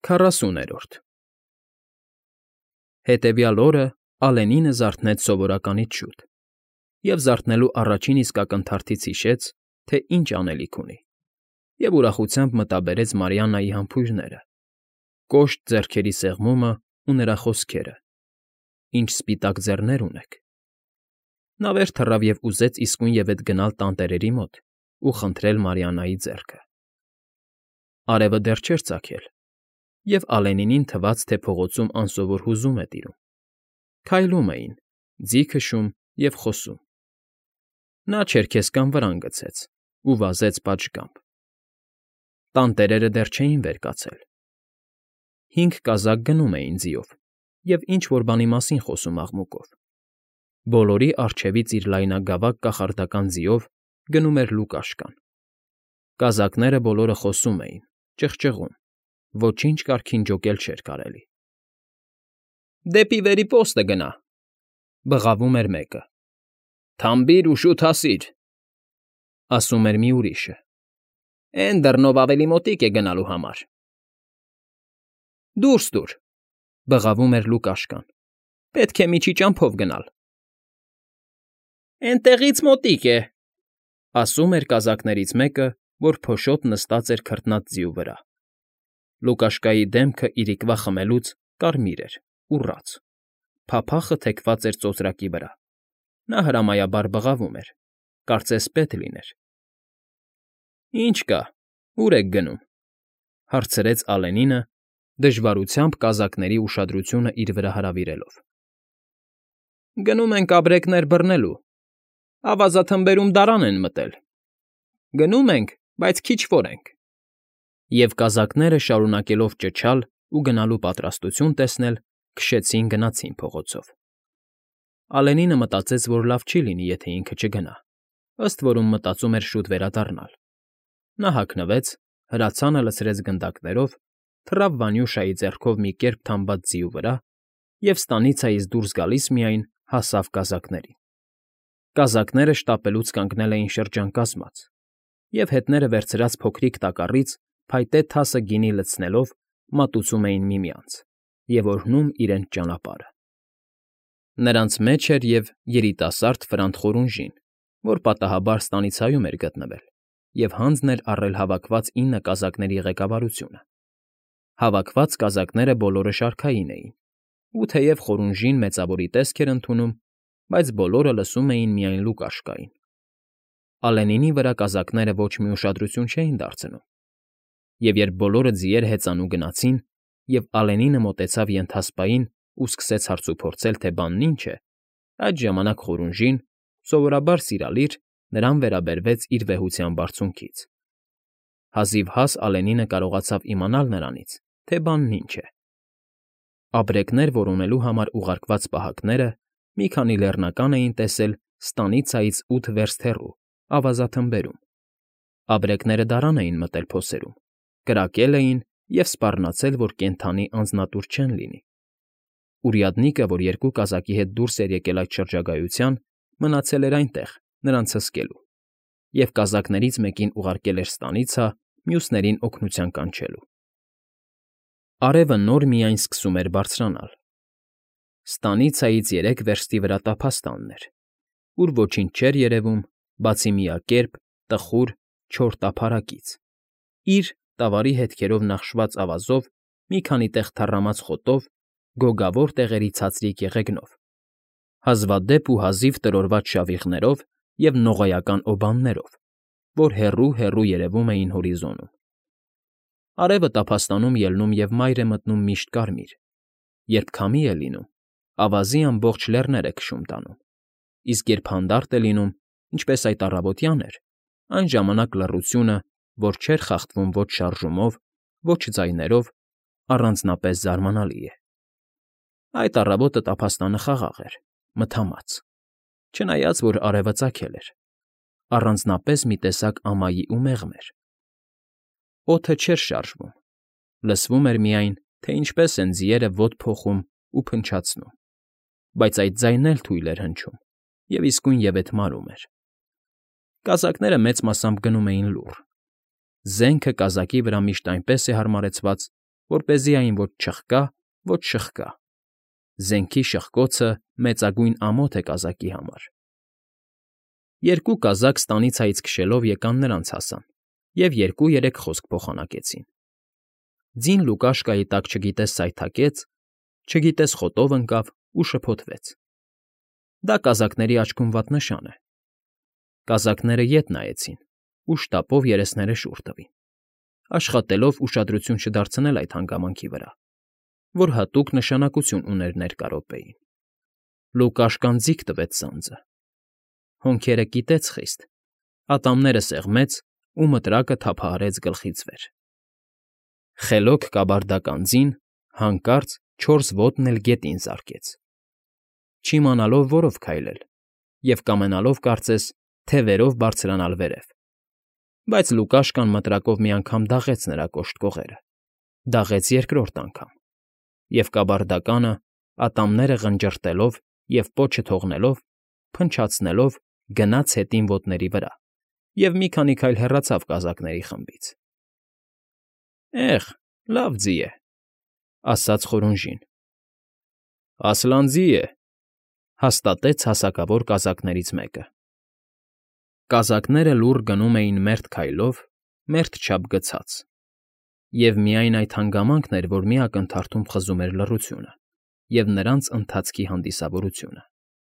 40-րդ Հետևյալ օրը Ալենինը զարթնեց սովորականից շուտ և զարթնելու առաջին իսկ ակնթարթից հիշեց, թե ինչ անելիք ունի, և ուրախությամբ մտաբերեց Մարիաննայի համբույրները, կոշտ ձեռքերի սեղմումը ու նրա խոսքերը. «Ինչ սպիտակ ձեռներ ունեք»։ Նա վեր թռավ և ուզեց իսկույնևեթ գնալ տանտերերի մոտ ու խնդրել Մարիաննայի ձեռքը։ Արևը դեռ չէր ծագել, և Ալենինին թվաց, թե փողոցում անսովոր հուզում է տիրում. քայլում էին, ձի քշում և խոսում։ Նա չերքեզկան վրան գցեց ու վազեց պատշգամբ։ Տանտերերը դեռ չէին վեր կացել։ 5 կազակ գնում էին ձիով և ինչ֊որ բանի մասին խոսում աղմուկով։ Բոլորի առջևից իր լայնագավակ կախարդական ձիով գնում էր Լուկաշկան։ Կազակները բոլորը խոսում էին, ճղճղում, ոչինչ կարգին ջոկել չէր կարելի։ «Դեպի վերի պոստը գնա», բղավում էր մեկը։ «Թամբիր ու շուտ հասիր», ասում էր մի ուրիշը։ «Էն դռնով ավելի մոտիկ է գնալու համար»։ «Դուրս տուր», բղավում էր Լուկաշկան։ «Պետք է միջի ճամփով գնալ»։ «Էնտեղից մոտիկ է», ասում էր կազակներից մեկը, որ փոշոտ նստած էր քրտնած ձիու վրա։ Լուկաշկայի դեմքը իրիկվա խմելուց կարմիր էր ու ռաց, փափախը թեքված էր ծոծրակի վրա։ Նա հրամայաբար բղավում էր, կարծես պետ լիներ։ «Ի՞նչ կա, ուր եք գնում», հարցրեց Ալենինը, դժվարությամբ կազակների ուշադրությունը իր վրա հրավիրելով։ «Գնում ենք ապրեկներ բռնելու, ավազաթմբերում դարան են մտել։ Գնում ենք, բայց քիչվոր ենք»։ Եվ կազակները, շարունակելով ճչալ ու գնալու պատրաստություն տեսնել, քշեցին գնացին փողոցով։ Ալենինը մտածեց, որ լավ չի լինի, եթե ինքը չգնա, ըստ որում մտածում էր շուտ վերադառնալ։ Նա հագնվեց, հրացանը լցրեց գնդակներով, թռավ Վանյուշայի ձեռքով մի կերպ թամբած ձիու վրա և ստանիցայից դուրս գալիս միայն հասավ կազակներին։ Կազակները շտապելուց կանգնել էին շրջանկազմած, և հետները վերցրած փոքրիկ տակառից փայտե թասը գինի լցնելով մատուցում էին միմյանց և օրհնում իրենց ճանապարհը։ Նրանց մեջ էր և երիտասարդ Ֆրանտ Խորունժին, որ պատահաբար ստանիցայում էր գտնվել և հանձն էր առել հավաքված 9 կազակների ղեկավարությունը։ Հավաքված կազակները բոլորը շարքային էին, ու թեև Խորունժին մեծավորի տեսք էր ընդունում, բայց բոլորը լսում էին միայն Լուկաշկային։ Ալենինի վրա կազակները ոչ մի ուշադրություն չէին դարձնում, և երբ բոլորը ձիեր հեծանու գնացին, և Ալենինը մոտեցավ ենթասպային ու սկսեց հարցուփորձել, թե բանն ինչ է, այդ ժամանակ Խորունժին, սովորաբար սիրալիր, նրան վերաբերվեց իր վեհության բարձունքից։ Հազիվհազ Ալենինը կարողացավ իմանալ նրանից, թե բանն ինչ է։ Ապրեկներ որոնելու համար ուղարկված պահակները մի քանի լեռնական էին տեսել ստանիցայից 8 վերստ հեռու, ավազաթմբերում։ Ապրեկները դարան էին մտել փոսերում, կրակել էին և սպառնացել, որ կենդանի անձնատուր չեն լինի։ Ուրյադնիկը, որ 2 կազակի հետ դուրս էր եկել այդ շրջագայության, մնացել էր այնտեղ, նրանց հսկելու, և կազակներից մեկին ուղարկել էր ստանիցա, մյուսներին օգնության կանչելու։ Արևը նոր միայն սկսում էր բարձրանալ։ Ստանիցայից 3 վերստի վրա տափաստանն էր, ուր ոչինչ չէր երևում, բացի միակերպ, տխուր, չոր տափարակից, իր տավարի հետքերով նախշված ավազով, մի քանի տեղ թառամած խոտով, գոգավոր տեղերի ցածրիկ եղեգնով, հազվադեպ ու հազիվ տրորված շավիղներով և նողայական օբաններով, որ հեռու֊հեռու երևում էին հորիզոնում։ Արևը տափաստանում ելնում և մայր է մտնում միշտ կարմիր, երբ քամի է լինում, ավազի ամբողջ լեռներ է քշում տանում, իսկ երբ հանդարտ է լինում, ինչպես այդ առավոտյան էր, այն ժամանակ լռությունը, որ չէր խախտվում ոչ շարժումով, ոչ ձայներով, առանձնապես զարմանալի է։ Այդ առավոտը տափաստանը խաղաղ էր, մթամած, չնայած որ արևը ծագել էր, առանձնապես մի տեսակ ամայի ու մեղմ էր։ Օդը չէր շարժվում, լսվում էր միայն, թե ինչպես են ձիերը ոդ փոխում ու փնչացնում, բայց այդ ձայնն էլ թույլ էր հնչում և իսկույնևեթ մարում էր։ Կազակները մեծ մասամբ գնում էին լուռ։ Զենքը կազակի վրա միշտ այնպես է հարմարեցված, որպեսզի այն ոչ չխկա, ոչ շխկա։ Զենքի շխկոցը մեծագույն ամոթ է կազակի համար։ Երկու կազակ ստանիցայից քշելով եկան նրանց հասան և 2-3 խոսք փոխանակեցին։ Ձին Լուկաշկայի տակ չգիտես սայթաքեց, չգիտես խոտով ընկավ ու շփոթվեց։ Դա կազակների աչքում վատ նշան է։ Կազակները ետ նայեցին ու շտապով երեսները շուռ տվին, աշխատելով ուշադրություն չդարձնել այդ հանգամանքի վրա, որ հատուկ նշանակություն ուներ ներկա րոպեին։ Լուկաշկան ձիգ տվեց սանձը։ Հոնքերը կիտեց խիստ, ատամները սեղմեց ու մտրակը թափահարեց գլխից վեր։ Խելոք կաբարդական ձին հանկարծ 4 ոտն էլ գետին զարկեց, չիմանալով որով քայլել և կամենալով կարծես, թե վերով բարձրանալ վերև։ Բայց Լուկաշկան մտրակով մի անգամ դաղեց նրա կոշտ կողերը, դաղեց երկրորդ անգամ, և կաբարդականը, ատամները ղնջրտելով և պոչը թողնելով, փնչացնելով գնաց հետին ոտների վրա և մի քանի քայլ հեռացավ կազակների խմբից։ «Էհ, լավ ձի է,֊ ասաց Խորունժին։ «Ասլան ձի է,֊ հաստատեց հասակավոր կազակներից մեկը։ Կազակները լուռ գնում էին մերթ քայլով, մերթ չափ գցած, և միայն այդ հանգամանքն էր, որ մի ակնթարթում խզում էր լռությունը և նրանց ընթացքի հանդիսավորությունը։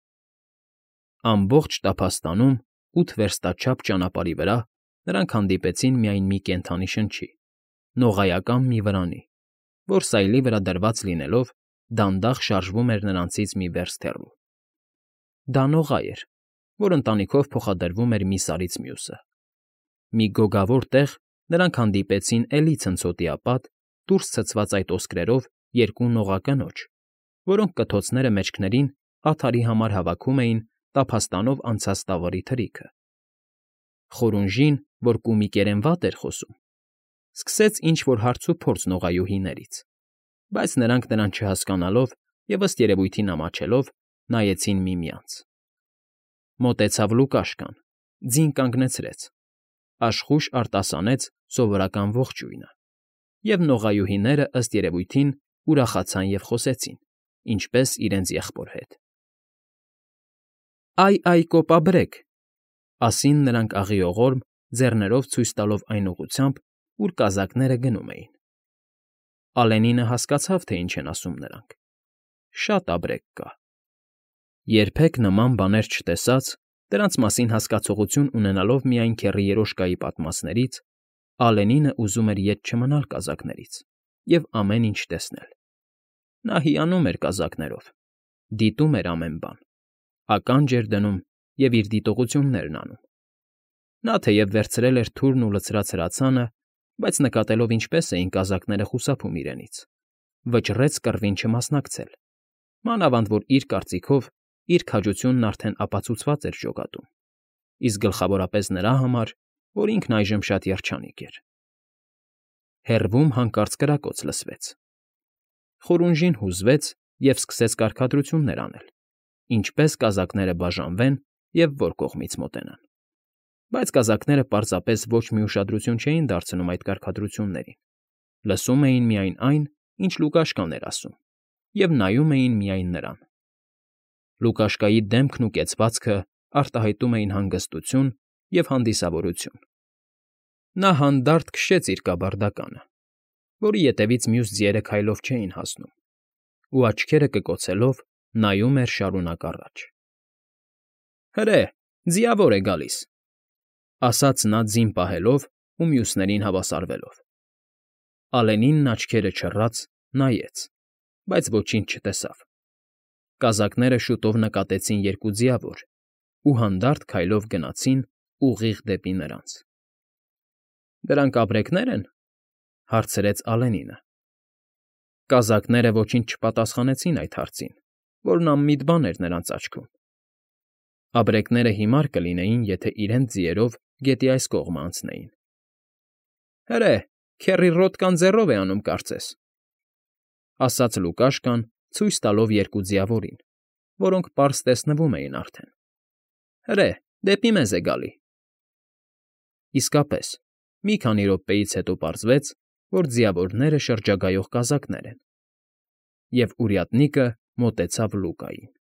Ամբողջ տափաստանում 8 վերստաչափ ճանապարհի վրա նրանք հանդիպեցին միայն մի կենդանի շնչի, նողայական մի վրանի, որ սայլի վրա դրված լինելով, դանդաղ շարժվում էր նրանցից մի վերստ հեռու։ Դա նողա էր, որ ընտանիքով փոխադրվում էր մի սարից մյուսը։ Մի գոգավոր տեղ նրանք հանդիպեցին էլի ցնցոտիապատ, դուրս ցցված այդ ոսկրերով 2 նողակնոջ, որոնք կթոցները մեջքներին աթարի համար հավաքում էին տափաստանով անցած տավռի թրիքը։ Խորունժին, որ կումիկերեն վատ էր խոսում, սկսեց ինչ֊որ հարց ու փորձ նողայուհիներից, բայց նրանք նրան չհասկանալով և ըստ երևույթին ամաչելով, նայեցին միմյանց։ Մոտեցավ Լուկաշկան, ձին կանգնեցրեց, աշխույժ արտասանեց սովորական ողջույնը, և նողայուհիները, ըստ երևույթին, ուրախացան և խոսեցին, ինչպես իրենց եղբոր հետ։ «Այ, կոպաբրեկ,֊ ասին նրանք աղիողորմ, ձեռներով ցույց տալով այն ուղղությամբ, ուր կազակները գնում էին։ Ալենինը հասկացավ, թե ինչ են ասում նրանք. շատ աբրեկ կա։ Երբեք նման բաներ չտեսած, դրանց մասին հասկացողություն ունենալով միայն քեռի երոշկայի պատմածներից, Ալենինը ուզում էր ետ չմնալ կազակներից և ամեն ինչ տեսնել։ Նա հիանում էր կազակներով, դիտում էր ամեն բան, ականջ էր դնում և իր դիտողություններն անում։ Նա թեև վերցրել էր թուրն ու լցրած հրացանը, բայց նկատելով ինչպես էին կազակները խուսափում իրենից, վճռեց կռվին չմասնակցել, մանավանդ որ իր կարծիքով իր քաջությունն արդեն ապացուցված էր ջոկատում, իսկ գլխավորապես նրա համար, որ ինքն այժմ շատ երջանիկ էր։ Հեռվում հանկարծ կրակոց լսվեց։ Խորունժին հուզվեց և սկսեց կարգադրություններ անել, ինչպես կազակները բաժանվեն և որ կողմից մոտենան։ Բայց կազակները պարզապես ոչ մի ուշադրություն չէին դարձնում այդ կարգադրություններին, լսում էին միայն այն, ինչ Լուկաշկան էր ասում, և նայում էին միայն նրան։ Լուկաշկայի դեմքն ու կեցվածքը արտահայտում էին հանգստություն և հանդիսավորություն։ Նա հանդարտ քշեց իր կաբարդականը, որի ետևից մյուս ձիերը քայլով չէին հասնում, ու աչքերը կկոցելով նայում էր շարունակ առաջ։ «Հրե, ձիավոր է գալիս,֊ ասաց նա ձին պահելով ու մյուսներին հավասարվելով։ Ալենինն աչքերը չռած նայեց, բայց ոչինչ չտեսավ։ Կազակները շուտով նկատեցին 2 ձիավոր ու հանդարտ քայլով գնացին ուղիղ դեպի նրանց։ «Դրանք աբրեկնե՞ր են,֊ հարցրեց Ալենինը։ Կազակները ոչինչ չպատասխանեցին այդ հարցին, որն անմիտ բան էր նրանց աչքում։ Աբրեկները հիմար կլինեին, եթե իրենց ձիերով գետի այս կողմը անցնեին։ «Հրե, քեռի ռոտկան ձեռով է անում, կարծես,֊ ասաց Լուկաշկան, ցույց տալով 2 ձիավորին, որոնք պարզ տեսնվում էին արդեն։ Հրե, դեպի մեզ է գալի»։ Իսկապես, մի քանի րոպեից հետո պարզվեց, որ ձիավորները շրջագայող կազակներ են, և урյատնիկը մոտեցավ Լուկային։